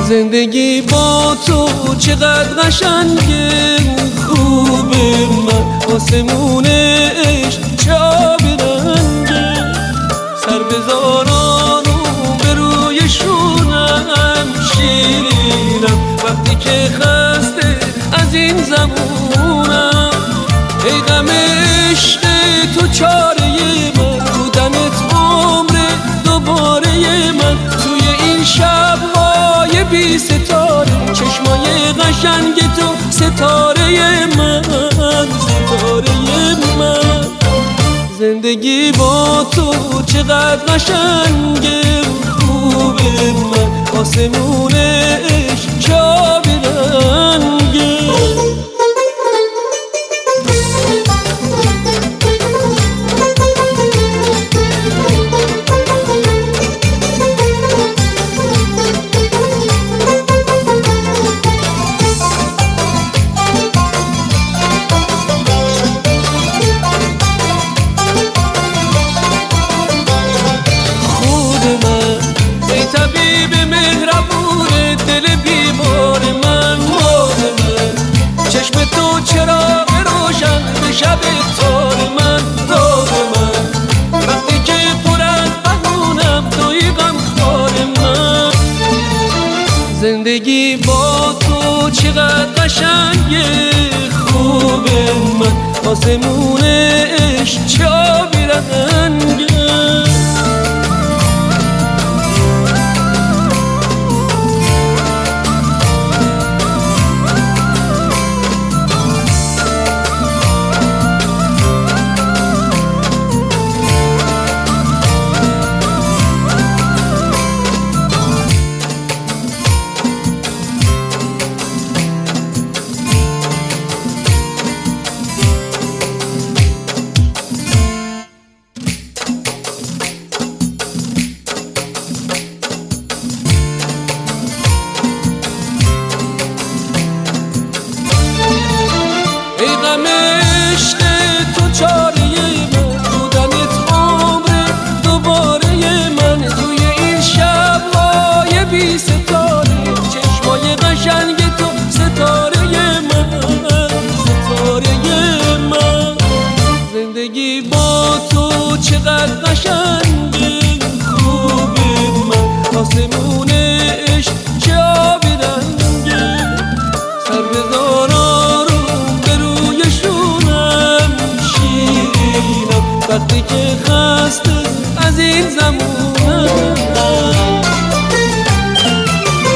زندگی با تو چقدر قشنگه، خوبه من آسمونش چه آبی رنگه. سر بذاران به روی شونم شیرینم وقتی که خسته از این زمونم. ای غم عشق تو چاره من، بودنت عمر دوباره من. توی این شب‌های بی ستاره چشمای قشنگ تو ستاره من، ستاره من. زندگی با تو چقدر قشنگه، خوبه من آسمونش چه آبی رنگه. چراغ روشن به شب تار من، راه من وقتی که پرد بهونم توی غمخوار من. زندگی با تو چقدر قشنگه، خوبه من آسمونش چه آبی رنگه. عشق تو چاره من، بودنت عمر دوباره من. توی این شب‌های بی ستاره چشمای قشنگ تو ستاره من، ستاره من. زندگی با تو چقدر قشنگه، خوبه من آسمونه